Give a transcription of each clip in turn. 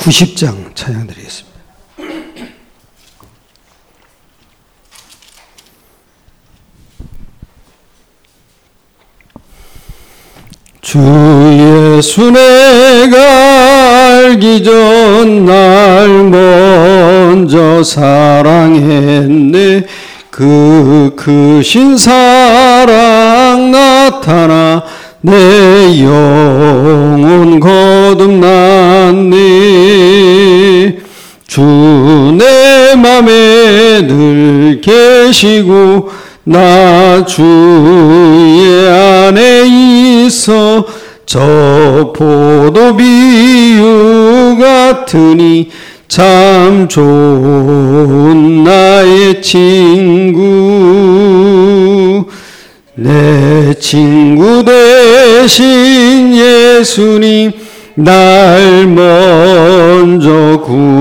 90장 찬양 드리겠습니다. 주 예수 내가 알기 전 날 먼저 사랑했네. 그 크신 사랑 나타나 내 영혼 거듭났네. 주 내 맘에 늘 계시고 나 주의 안에 있어 저 포도 비유 같으니 참 좋은 나의 친구. 내 친구 되신 예수님 날 먼저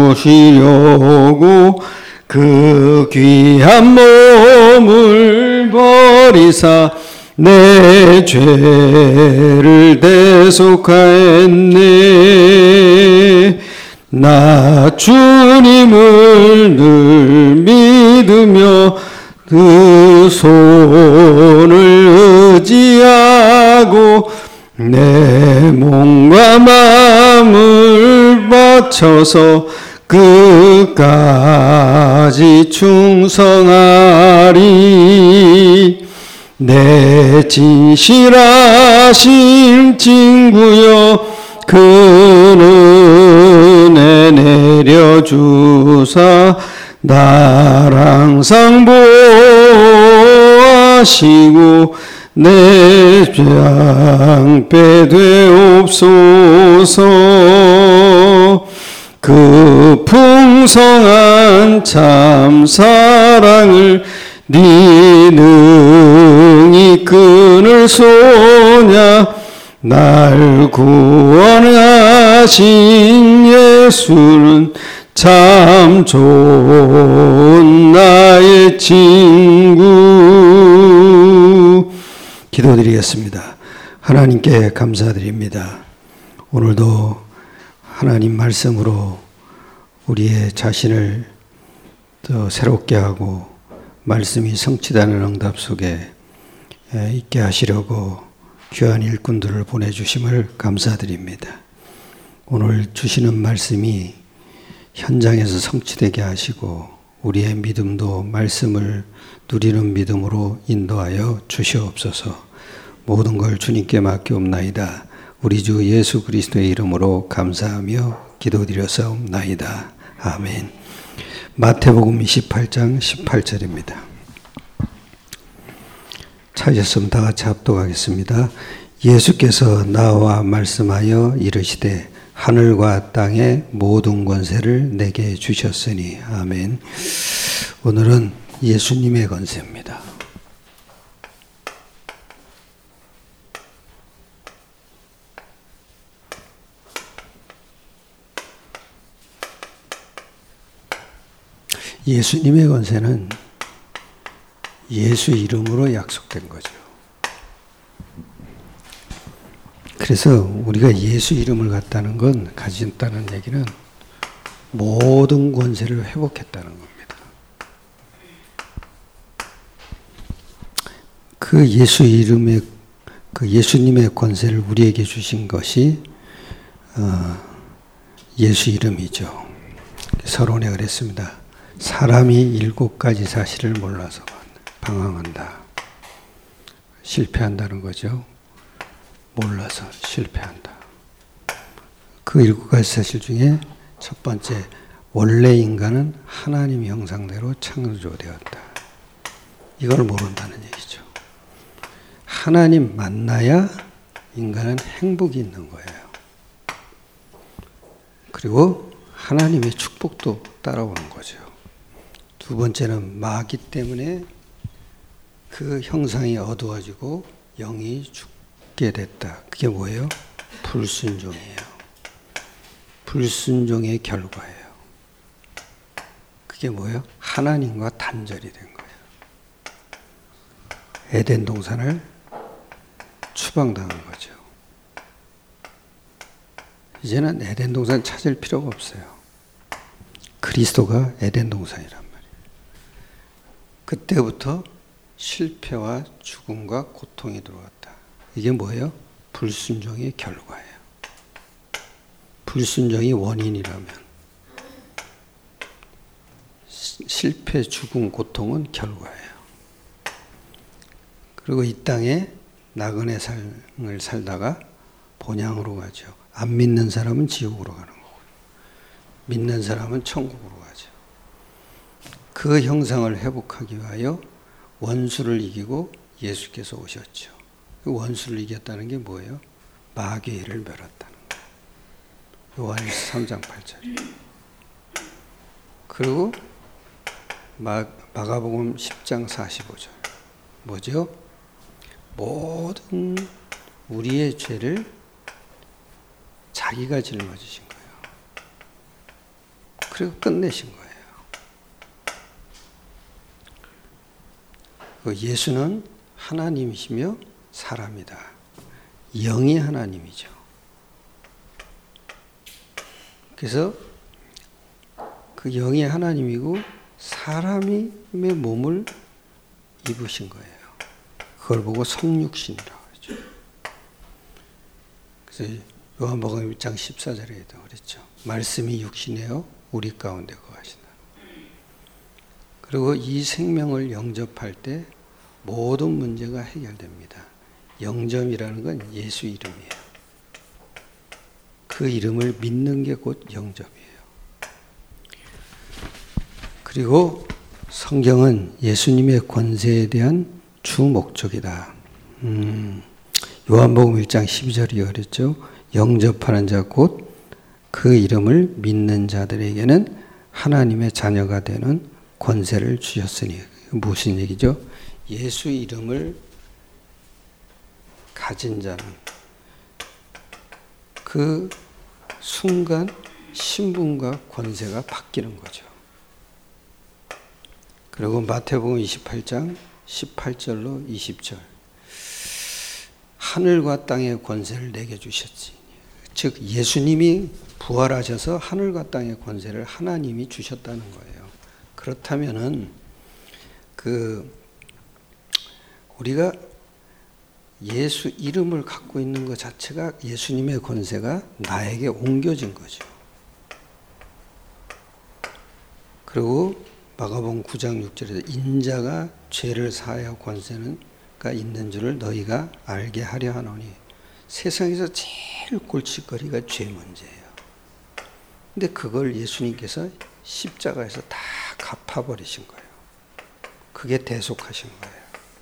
구시려고 그 귀한 몸을 버리사 내 죄를 대속하였네. 나 주님을 늘 믿으며 그 손을 의지하고 내 몸과 마음을 바쳐서 끝까지 충성하리. 내 진실하신 친구여 그 은혜 내려주사 날 항상 보호하시고 내 방패 되옵소서. 그 풍성한 참 사랑을 네 능히 끊을 소냐. 날 구원하신 예수는 참 좋은 나의 친구. 기도드리겠습니다. 하나님께 감사드립니다. 오늘도 하나님 말씀으로 우리의 자신을 더 새롭게 하고 말씀이 성취되는 응답 속에 있게 하시려고 귀한 일꾼들을 보내주심을 감사드립니다. 오늘 주시는 말씀이 현장에서 성취되게 하시고 우리의 믿음도 말씀을 누리는 믿음으로 인도하여 주시옵소서. 모든 걸 주님께 맡기옵나이다. 우리 주 예수 그리스도의 이름으로 감사하며 기도드렸사옵나이다. 아멘. 마태복음 28장 18절입니다. 찾으셨으면 다 같이 합독하겠습니다. 예수께서 나와 말씀하여 이르시되 하늘과 땅의 모든 권세를 내게 주셨으니. 아멘. 오늘은 예수님의 권세입니다. 예수님의 권세는 예수 이름으로 약속된 거죠. 그래서 우리가 예수 이름을 갖다는 건, 가졌다는 얘기는 모든 권세를 회복했다는 겁니다. 그 예수 이름의, 그 예수님의 권세를 우리에게 주신 것이 예수 이름이죠. 서론에 그랬습니다. 사람이 7가지 사실을 몰라서 방황한다. 실패한다는 거죠. 몰라서 실패한다. 그 7가지 사실 중에 첫 번째, 원래 인간은 하나님 형상대로 창조되었다. 이걸 모른다는 얘기죠. 하나님 만나야 인간은 행복이 있는 거예요. 그리고 하나님의 축복도 따라오는 거죠. 두 번째는 마귀 때문에 그 형상이 어두워지고 영이 죽게 됐다. 그게 뭐예요? 불순종이에요. 불순종의 결과예요. 그게 뭐예요? 하나님과 단절이 된 거예요. 에덴 동산을 추방당한 거죠. 이제는 에덴 동산 찾을 필요가 없어요. 그리스도가 에덴 동산이란 말이에요. 그때부터 실패와 죽음과 고통이 들어왔다. 이게 뭐예요? 불순종의 결과예요. 불순종이 원인이라면 실패, 죽음, 고통은 결과예요. 그리고 이 땅에 나그네 삶을 살다가 본향으로 가죠. 안 믿는 사람은 지옥으로 가는 거고 믿는 사람은 천국으로 가죠. 그 형상을 회복하기 위하여 원수를 이기고 예수께서 오셨죠. 그 원수를 이겼다는 게 뭐예요? 마귀를 멸했다는 거예요. 요한일서 3장 8절. 그리고 마가복음 10장 45절. 뭐죠? 모든 우리의 죄를 자기가 짊어지신 거예요. 그리고 끝내신 거예요. 예수는 하나님이시며 사람이다. 영이 하나님이죠. 그래서 그 영이 하나님이고 사람의 몸을 입으신 거예요. 그걸 보고 성육신이라고 하죠. 그래서 요한복음 1장 14절에도 그랬죠. 말씀이 육신이요 우리 가운데 거하신다. 그리고 이 생명을 영접할 때 모든 문제가 해결됩니다. 영접이라는 건 예수 이름이에요. 그 이름을 믿는 게 곧 영접이에요. 그리고 성경은 예수님의 권세에 대한 주 목적이다. 요한복음 1장 12절이 그랬죠. 영접하는 자 곧 그 이름을 믿는 자들에게는 하나님의 자녀가 되는 권세를 주셨으니. 무슨 얘기죠? 예수 이름을 가진 자는 그 순간 신분과 권세가 바뀌는 거죠. 그리고 마태복음 28장 18절로 20절. 하늘과 땅의 권세를 내게 주셨지. 즉 예수님이 부활하셔서 하늘과 땅의 권세를 하나님이 주셨다는 거예요. 그렇다면은 우리가 예수 이름을 갖고 있는 것 자체가 예수님의 권세가 나에게 옮겨진 거죠. 그리고 마가복음 9장 6절에서 인자가 죄를 사하여 권세가 있는 줄을 너희가 알게 하려 하노니. 세상에서 제일 골칫거리가 죄 문제예요. 근데 그걸 예수님께서 십자가에서 다 갚아버리신 거예요. 그게 대속하신 거예요.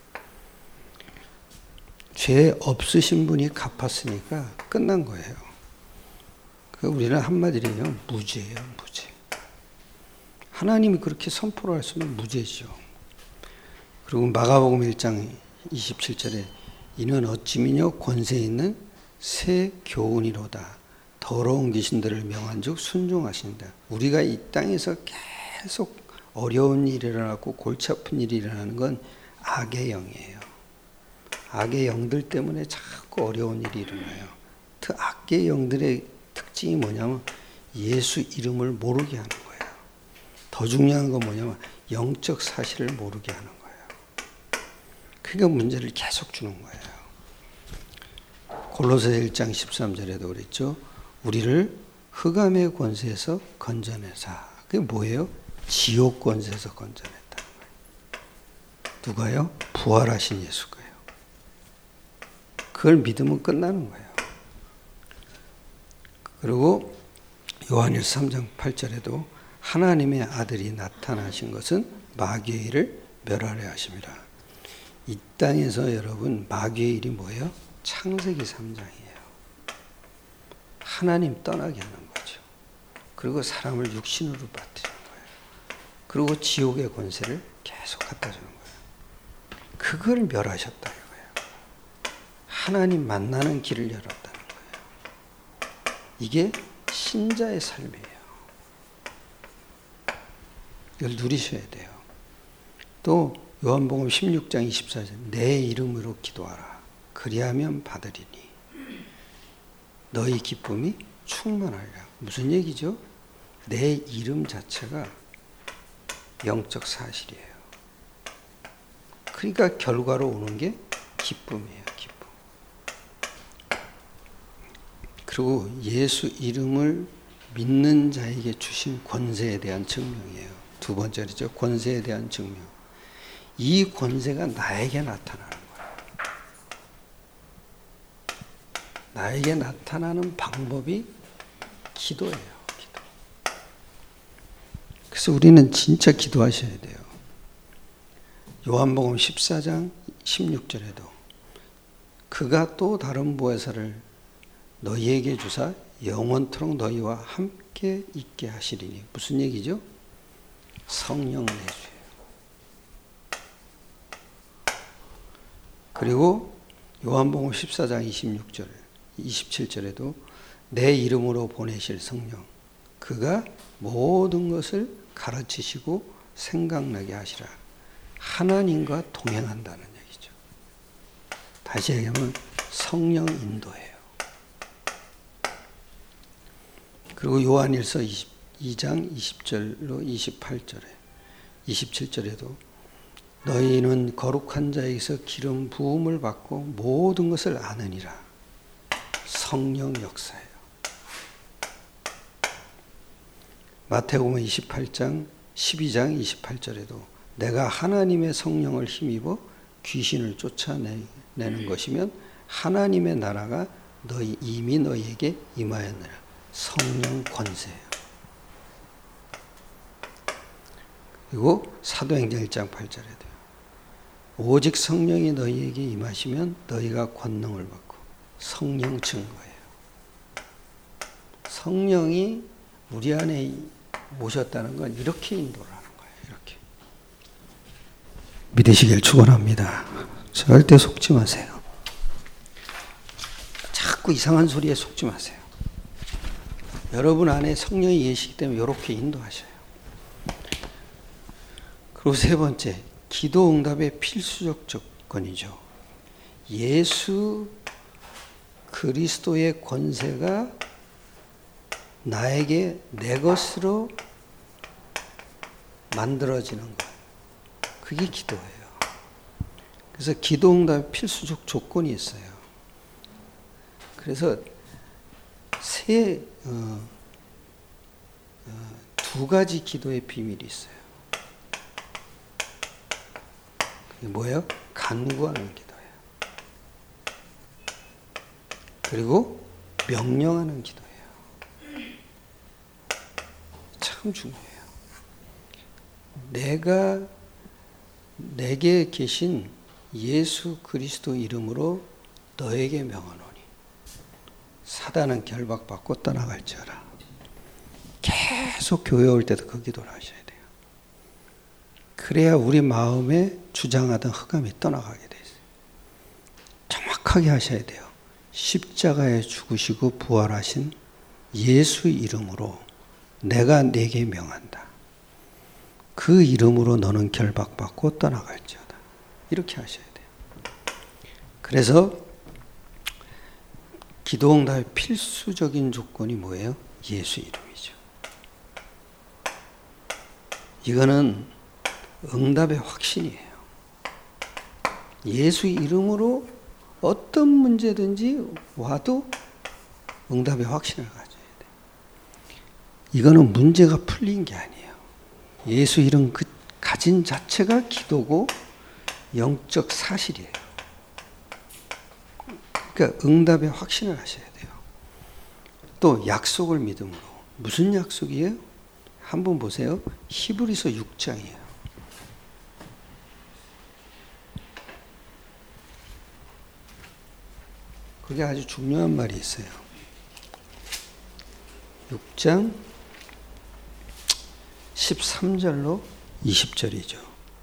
죄 없으신 분이 갚았으니까 끝난 거예요. 우리는 한마디로 얘기하면 무죄예요, 무죄. 하나님이 그렇게 선포를 했으면 무죄죠. 그리고 마가복음 1장 27절에 이는 어찌 미뇨 권세 있는 새 교훈이로다. 더러운 귀신들을 명한 즉 순종하신다. 우리가 이 땅에서 계속 어려운 일이 일어나고 골치 아픈 일이 일어나는 건 악의 영이에요. 악의 영들 때문에 자꾸 어려운 일이 일어나요. 악의 영들의 특징이 뭐냐면 예수 이름을 모르게 하는 거예요. 더 중요한 건 뭐냐면 영적 사실을 모르게 하는 거예요. 그러니까 문제를 계속 주는 거예요. 골로새 1장 13절에도 그랬죠. 우리를 흑암의 권세에서 건져내사. 그게 뭐예요? 지옥 권세에서 건져냈다는 거예요. 누가요? 부활하신 예수가요. 그걸 믿으면 끝나는 거예요. 그리고 요한일서 3장 8절에도 하나님의 아들이 나타나신 것은 마귀의 일을 멸하려 하심이라. 이 땅에서 여러분 마귀의 일이 뭐예요? 창세기 3장이에요. 하나님 떠나게 하는 거죠. 그리고 사람을 육신으로 빠뜨리는 거예요. 그리고 지옥의 권세를 계속 갖다 주는 거예요. 그걸 멸하셨다는 거예요. 하나님 만나는 길을 열었다는 거예요. 이게 신자의 삶이에요. 이걸 누리셔야 돼요. 또 요한복음 16장 24절 내 이름으로 기도하라. 그리하면 받으리니 너희 기쁨이 충만하리라. 무슨 얘기죠? 내 이름 자체가 영적 사실이에요. 그러니까 결과로 오는 게 기쁨이에요. 기쁨. 그리고 예수 이름을 믿는 자에게 주신 권세에 대한 증명이에요. 두 번째죠. 권세에 대한 증명. 이 권세가 나에게 나타나는 거예요. 나에게 나타나는 방법이 기도예요. 기도. 그래서 우리는 진짜 기도하셔야 돼요. 요한복음 14장 16절에도 그가 또 다른 보혜사를 너희에게 주사 영원토록 너희와 함께 있게 하시리니. 무슨 얘기죠? 성령 내주예요. 그리고 요한복음 14장 26절, 27절에도 내 이름으로 보내실 성령, 그가 모든 것을 가르치시고 생각나게 하시라. 하나님과 동행한다는 얘기죠. 다시 얘기하면 성령 인도예요. 그리고 요한일서 2장 20절로 28절에 27절에도 너희는 거룩한 자에게서 기름 부음을 받고 모든 것을 아느니라. 성령 역사예요. 마태복음 28장 12장 28절에도 내가 하나님의 성령을 힘입어 귀신을 쫓아내는 것이면 하나님의 나라가 이미 너희에게 임하였느라. 성령 권세예요. 그리고 사도행전 1장 8절에도 오직 성령이 너희에게 임하시면 너희가 권능을 받고. 성령 증거예요. 성령이 우리 안에 오셨다는 건 이렇게 인도를 하는 거예요. 이렇게. 믿으시길 축원합니다. 절대 속지 마세요. 자꾸 이상한 소리에 속지 마세요. 여러분 안에 성령이 계시기 때문에 이렇게 인도하셔요. 그리고 세 번째, 기도 응답의 필수적 조건이죠. 예수 그리스도의 권세가 나에게 내 것으로 만들어지는 거예요. 그게 기도예요. 그래서 기도 응답의 필수적 조건이 있어요. 그래서 두 가지 기도의 비밀이 있어요. 그게 뭐예요? 간구하는 기도예요. 그리고 명령하는 기도예요. 참 중요해요. 내게 계신 예수 그리스도 이름으로 너에게 명하노니 사단은 결박받고 떠나갈지어라. 계속 교회 올 때도 그 기도를 하셔야 돼요. 그래야 우리 마음에 주장하던 흑암이 떠나가게 돼 있어요. 정확하게 하셔야 돼요. 십자가에 죽으시고 부활하신 예수 이름으로 내가 네게 명한다. 그 이름으로 너는 결박받고 떠나갈지어다. 이렇게 하셔야 돼요. 그래서 기도 응답의 필수적인 조건이 뭐예요? 예수 이름이죠. 이거는 응답의 확신이에요. 예수 이름으로 어떤 문제든지 와도 응답의 확신을 가져야 돼요. 이거는 문제가 풀린 게 아니에요. 예수 이름 그 가진 자체가 기도고 영적 사실이에요. 그러니까 응답의 확신을 하셔야 돼요. 또 약속을 믿음으로. 무슨 약속이에요? 한번 보세요. 히브리서 6장이에요. 그게 아주 중요한 말이 있어요. 6장 13절로 20절이죠.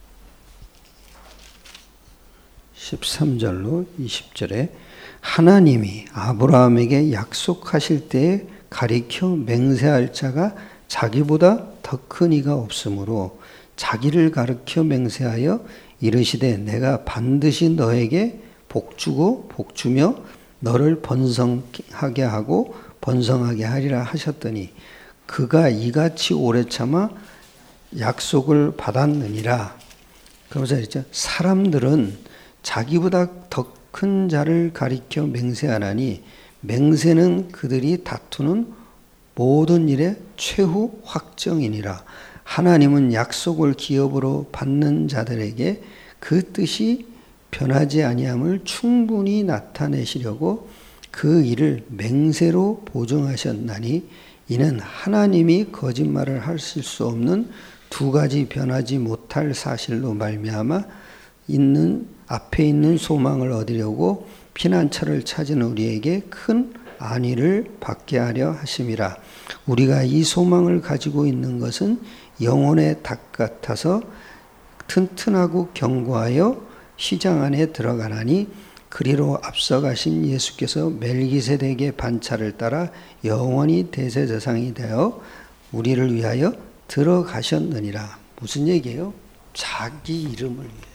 13절로 20절에 하나님이 아브라함에게 약속하실 때에 가리켜 맹세할 자가 자기보다 더 큰 이가 없으므로 자기를 가리켜 맹세하여 이르시되 내가 반드시 너에게 복주고 복주며 너를 번성하게 하고 번성하게 하리라 하셨더니 그가 이같이 오래 참아 약속을 받았느니라. 그러면서 그랬죠. 사람들은 자기보다 더 큰 자를 가리켜 맹세하나니 맹세는 그들이 다투는 모든 일의 최후 확정이니라. 하나님은 약속을 기업으로 받는 자들에게 그 뜻이 변하지 아니함을 충분히 나타내시려고 그 일을 맹세로 보증하셨나니 이는 하나님이 거짓말을 하실 수 없는 두 가지 변하지 못할 사실로 말미암아 앞에 있는 소망을 얻으려고 피난처를 찾은 우리에게 큰 안위를 받게 하려 하심이라. 우리가 이 소망을 가지고 있는 것은 영혼의 닭 같아서 튼튼하고 견고하여 시장 안에 들어가나니 그리로 앞서가신 예수께서 멜기세덱의 반차를 따라 영원히 대제사장이 되어 우리를 위하여 들어가셨느니라. 무슨 얘기예요? 자기 이름을 위해요.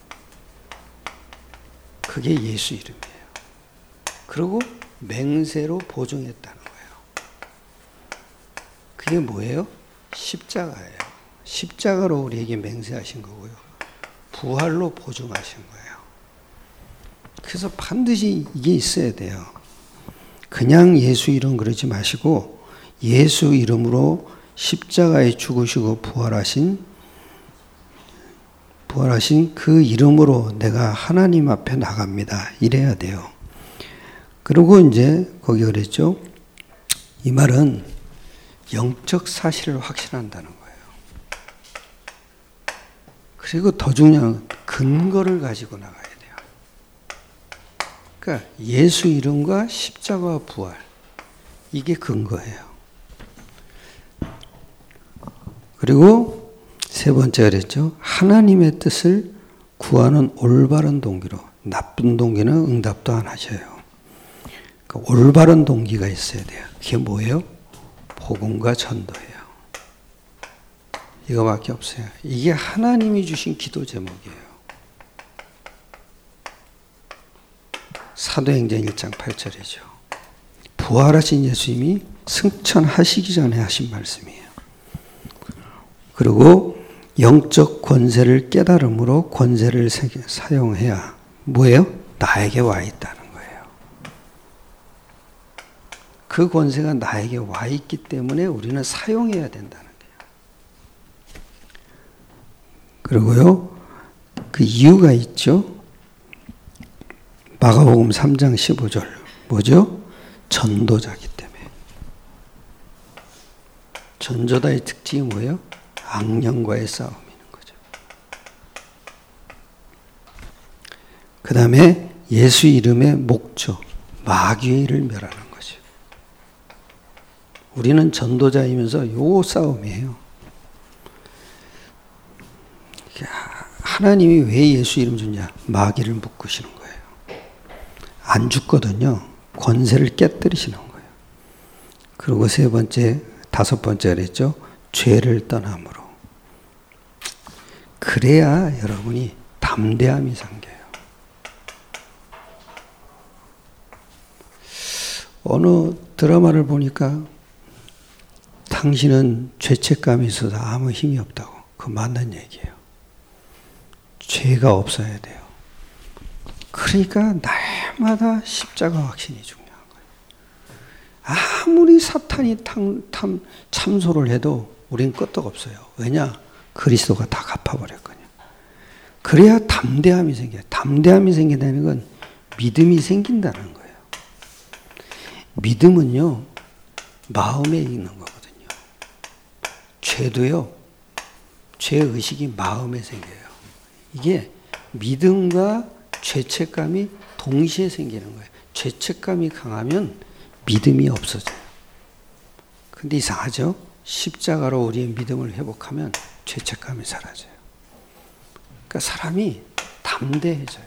그게 예수 이름이에요. 그리고 맹세로 보증했다는 거예요. 그게 뭐예요? 십자가예요. 십자가로 우리에게 맹세하신 거고요. 부활로 보증하신 거예요. 그래서 반드시 이게 있어야 돼요. 그냥 예수 이름 그러지 마시고 예수 이름으로 십자가에 죽으시고 부활하신 그 이름으로 내가 하나님 앞에 나갑니다. 이래야 돼요. 그리고 이제 거기 그랬죠. 이 말은 영적 사실을 확신한다는 거예요. 그리고 더 중요한 근거를 가지고 나가야 돼요. 그러니까 예수 이름과 십자가와 부활, 이게 근거예요. 그리고 세 번째 그랬죠. 하나님의 뜻을 구하는 올바른 동기로. 나쁜 동기는 응답도 안 하셔요. 그러니까 올바른 동기가 있어야 돼요. 그게 뭐예요? 복음과 전도예요. 이거밖에 없어요. 이게 하나님이 주신 기도 제목이에요. 사도행전 1장 8절이죠. 부활하신 예수님이 승천하시기 전에 하신 말씀이에요. 그리고 영적 권세를 깨달음으로 권세를 사용해야 뭐예요? 나에게 와 있다는 거예요. 그 권세가 나에게 와 있기 때문에 우리는 사용해야 된다는 거예요. 그리고요, 그 이유가 있죠. 마가복음 3장 15절. 뭐죠? 전도자기 때문에. 전도자의 특징이 뭐예요? 악령과의 싸움인 거죠. 그 다음에 예수 이름의 목적, 마귀의 일을 멸하는 거죠. 우리는 전도자이면서 요 싸움이에요. 하나님이 왜 예수 이름 주냐? 마귀를 묶으시는 거예요. 안 죽거든요. 권세를 깨뜨리시는 거예요. 그리고 다섯 번째 그랬죠. 죄를 떠남으로. 그래야 여러분이 담대함이 생겨요. 어느 드라마를 보니까 당신은 죄책감이 있어서 아무 힘이 없다고. 그거 맞는 얘기예요. 죄가 없어야 돼요. 그러니까 날마다 십자가 확신이 중요한 거예요. 아무리 사탄이 참소를 해도 우린 끄떡없어요. 왜냐? 그리스도가 다 갚아버렸거든요. 그래야 담대함이 생겨요. 담대함이 생긴다는 건 믿음이 생긴다는 거예요. 믿음은요, 마음에 있는 거거든요. 죄도요, 죄의식이 마음에 생겨요. 이게 믿음과 죄책감이 동시에 생기는 거예요. 죄책감이 강하면 믿음이 없어져요. 근데 이상하죠? 십자가로 우리의 믿음을 회복하면 죄책감이 사라져요. 그러니까 사람이 담대해져요.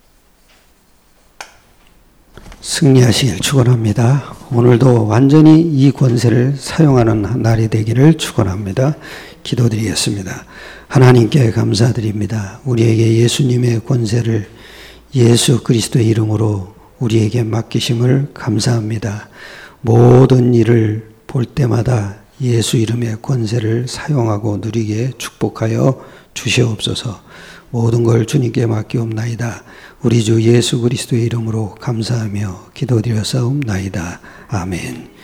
승리하시길 축원합니다. 오늘도 완전히 이 권세를 사용하는 날이 되기를 축원합니다. 기도드리겠습니다. 하나님께 감사드립니다. 우리에게 예수님의 권세를 예수 그리스도의 이름으로 우리에게 맡기심을 감사합니다. 모든 일을 볼 때마다 예수 이름의 권세를 사용하고 누리게 축복하여 주시옵소서. 모든 걸 주님께 맡기옵나이다. 우리 주 예수 그리스도의 이름으로 감사하며 기도드려 싸움나이다. 아멘.